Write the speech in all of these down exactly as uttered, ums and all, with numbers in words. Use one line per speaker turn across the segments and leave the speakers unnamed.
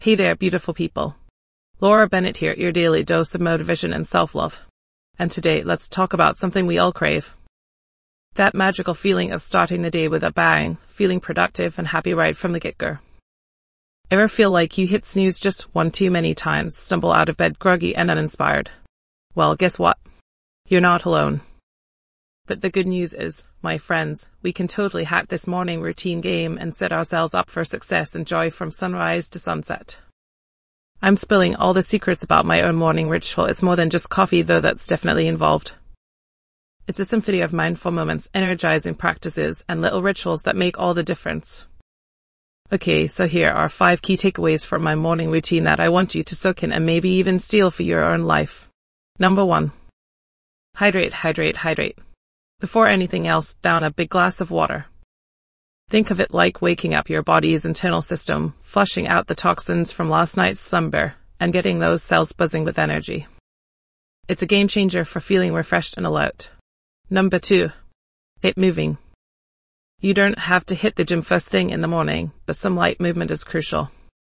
Hey there, beautiful people. Laura Bennett here, your daily dose of motivation and self-love. And today, let's talk about something we all crave. That magical feeling of starting the day with a bang, feeling productive and happy right from the get-go. Ever feel like you hit snooze just one too many times, stumble out of bed groggy and uninspired? Well, guess what? You're not alone. But the good news is, my friends, we can totally hack this morning routine game and set ourselves up for success and joy from sunrise to sunset. I'm spilling all the secrets about my own morning ritual. It's more than just coffee, though that's definitely involved. It's a symphony of mindful moments, energizing practices, and little rituals that make all the difference. Okay, so here are five key takeaways from my morning routine that I want you to soak in and maybe even steal for your own life. Number one. Hydrate, hydrate, hydrate. Before anything else, down a big glass of water. Think of it like waking up your body's internal system, flushing out the toxins from last night's slumber, and getting those cells buzzing with energy. It's a game changer for feeling refreshed and alert. Number two. Get moving. You don't have to hit the gym first thing in the morning, but some light movement is crucial.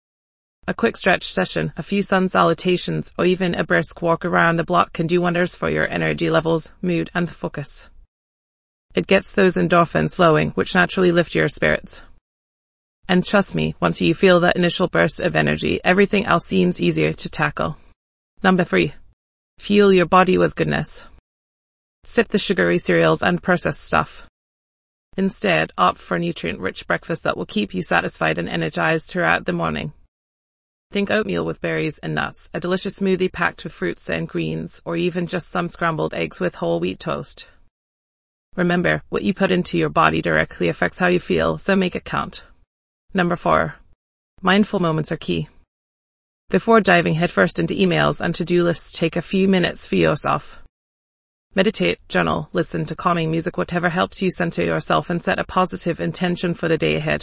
A quick stretch session, a few sun salutations, or even a brisk walk around the block can do wonders for your energy levels, mood, and focus. It gets those endorphins flowing, which naturally lift your spirits. And trust me, once you feel that initial burst of energy, everything else seems easier to tackle. Number three. Fuel your body with goodness. Skip the sugary cereals and processed stuff. Instead, opt for a nutrient-rich breakfast that will keep you satisfied and energized throughout the morning. Think oatmeal with berries and nuts, a delicious smoothie packed with fruits and greens, or even just some scrambled eggs with whole wheat toast. Remember, what you put into your body directly affects how you feel, so make it count. Number four. Mindful moments are key. Before diving headfirst into emails and to-do lists, take a few minutes for yourself. Meditate, journal, listen to calming music, whatever helps you center yourself and set a positive intention for the day ahead.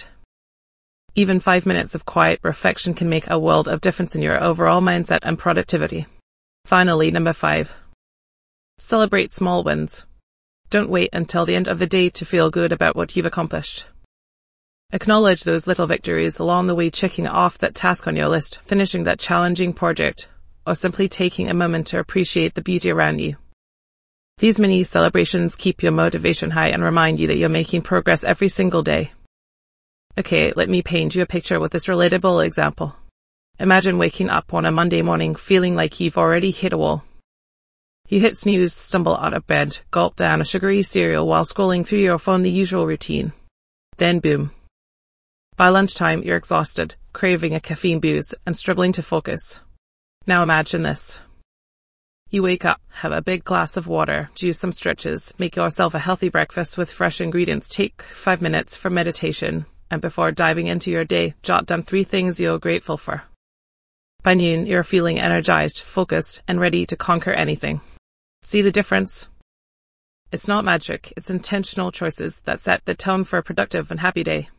Even five minutes of quiet reflection can make a world of difference in your overall mindset and productivity. Finally, number five. Celebrate small wins. Don't wait until the end of the day to feel good about what you've accomplished. Acknowledge those little victories along the way, checking off that task on your list, finishing that challenging project, or simply taking a moment to appreciate the beauty around you. These mini celebrations keep your motivation high and remind you that you're making progress every single day. Okay, let me paint you a picture with this relatable example. Imagine waking up on a Monday morning feeling like you've already hit a wall. You hit snooze, stumble out of bed, gulp down a sugary cereal while scrolling through your phone, the usual routine. Then boom. By lunchtime, you're exhausted, craving a caffeine boost, and struggling to focus. Now imagine this. You wake up, have a big glass of water, do some stretches, make yourself a healthy breakfast with fresh ingredients, take five minutes for meditation, and before diving into your day, jot down three things you're grateful for. By noon, you're feeling energized, focused, and ready to conquer anything. See the difference? It's not magic, it's intentional choices that set the tone for a productive and happy day.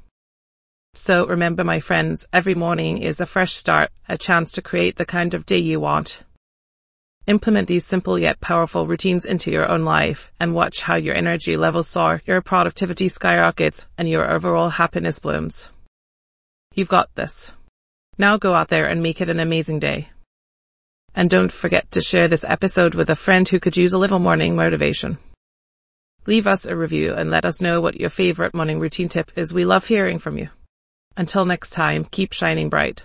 So remember, my friends, every morning is a fresh start, a chance to create the kind of day you want. Implement these simple yet powerful routines into your own life and watch how your energy levels soar, your productivity skyrockets, and your overall happiness blooms. You've got this. Now go out there and make it an amazing day. And don't forget to share this episode with a friend who could use a little morning motivation. Leave us a review and let us know what your favorite morning routine tip is. We love hearing from you. Until next time, keep shining bright.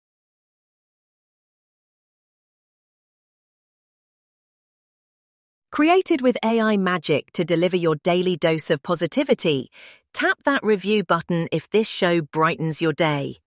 Created with A I magic to deliver your daily dose of positivity, tap that review button if this show brightens your day.